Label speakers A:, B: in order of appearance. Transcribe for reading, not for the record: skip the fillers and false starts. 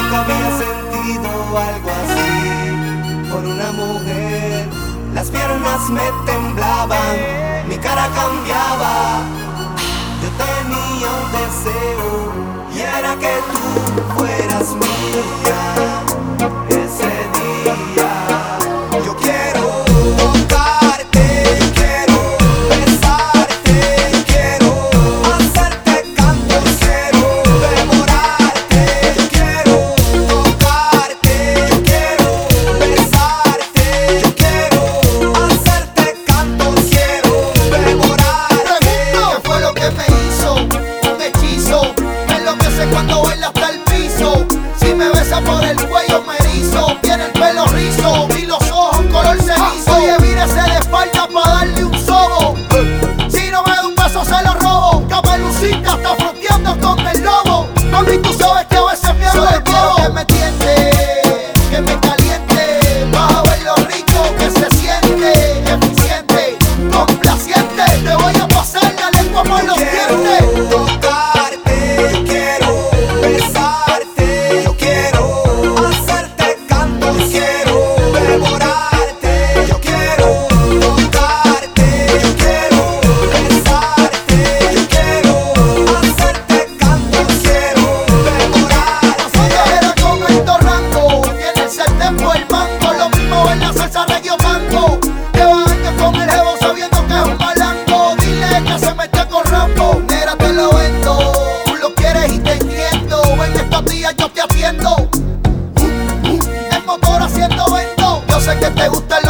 A: Nunca había sentido algo así por una mujer. Las piernas me temblaban, mi cara cambiaba. Yo tenía un deseo y era que tú fueras mía. Ese día yo quiero tocarte, quiero besarte, quiero hacerte canto, quiero devorarte. Yo quiero tocarte, yo quiero besarte, yo quiero hacerte canto, quiero devorarte.
B: Pregunto, ¿qué fue lo que me hizo? Un hechizo, me enloquece cuando baila hasta el piso. Si me besa por el cuello me erizo, tiene el pelo rizo y los ojos color cenizo. Oye, mírese de espalda pa' darle un sobo. Si no me da un beso se lo robo. Caperucita está fronteando con el lobo. Mami, tú sabes que a veces pierdo el quiero que me tiente, que me caliente. Vas a ver lo rico que se siente. Eficiente, complaciente. Te voy a pasar la lengua por los dientes.
A: Tocarte, yo quiero besarte, yo quiero hacerte canto, quiero devorarte. Yo quiero tocarte, yo quiero besarte, yo quiero hacerte canto, quiero devorarte.
B: Era con el torranco, tiene el sartén por el mango. Lo mismo en la salsa reggae o tango. Lleva años con el jevo sabiendo que es un malango. Dile que se mete con rambo. Mira, te lo vendo, tú lo quieres y te entiendo. En estos días yo te atiendo. El motor haciendo vento. Yo sé que te gusta el